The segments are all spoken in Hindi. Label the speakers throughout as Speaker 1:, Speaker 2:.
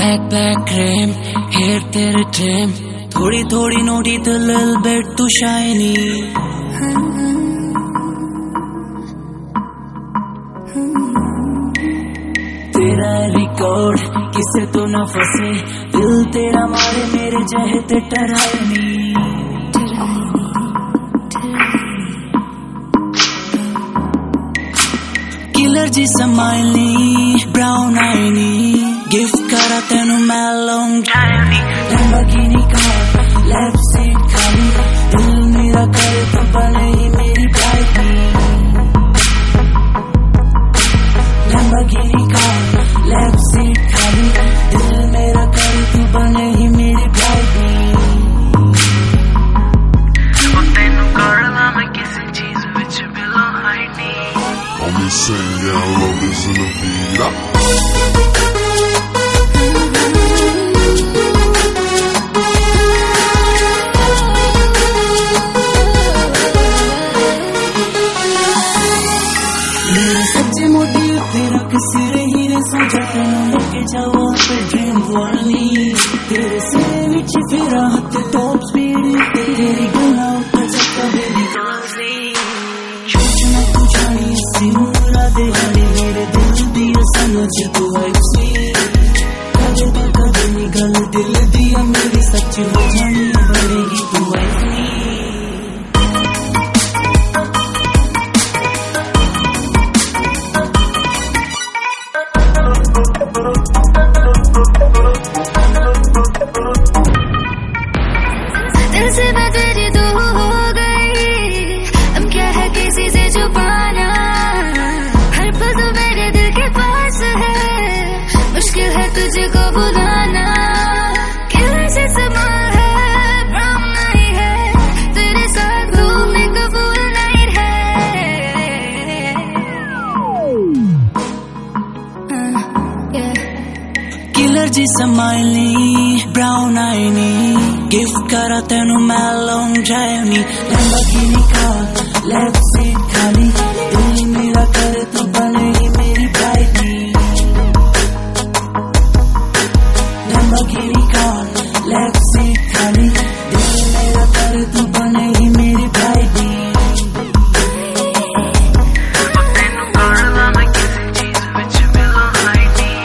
Speaker 1: back cream, hair तेरे trim, थोड़ी थोड़ी naughty the little bit too shiny. तेरा रिकॉर्ड किसे तो न फंसे, दिल तेरा मारे मेरे जहते टरानी. किलर जी स्माइली ब्राउन आईनी, गिफ्ट करा तेनू मैं long drive. Lamborghini car left seat खाली, दिल मेरा करे तो बने ही मेरी bride. Lamborghini car left seat खाली, दिल मेरा करे तो बने ही मेरी ब्राइड. तेनू करना मैं किसी चीज विच बिलो हाई नहीं.
Speaker 2: I'm insane, yeah, I love this in the vida.
Speaker 1: मेरे सच्चे मोटिव तेरा किसी रही रे सोचा तेनू लेके जाओ पे ड्रीम वाली. तेरे सिरे विच फेरा हथ टॉप स्पीड, तेरी गल्ला उपर चक्का बेबी गर्ल. सोचना तू जानी सी उमरा दे हाली, मेरे दिल दी समझ तू वाइफ सी. कदे पर कदे नी गल दिल दी मेरी सच हो जानी, बनेगी तू वाइफ नी.
Speaker 3: दिल से मैं तेरी दूर हो गई, अब क्या है किसी से छुपाना. हर पल तो मेरे दिल के पास है, मुश्किल है तुझको बुलाना. किलर जिस्म है ब्राउन नहीं है, तेरे साथ घूमने को फुल नाइट है.
Speaker 1: किलर जी स्माइली ब्राउन आईनी, गिफ्ट करा तेनू मैं long drive. Lamborghini car left seat खाली, दिल मेरा करे तो बने ही मेरी bride. Lamborghini car left seat खाली, दिल मेरा करे तो बने ही मेरी ब्राइड. तेनू करना मैं किसी चीज विच बिलो हाई नहीं.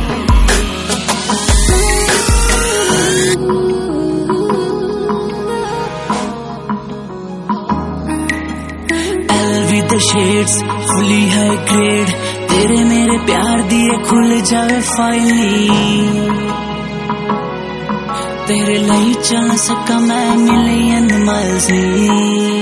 Speaker 1: LV the shades fully high grade, तेरे मेरे प्यार दिए खुल जावे फाइली. तेरे लिए चल सका मैं मिलियन माइल्स नी.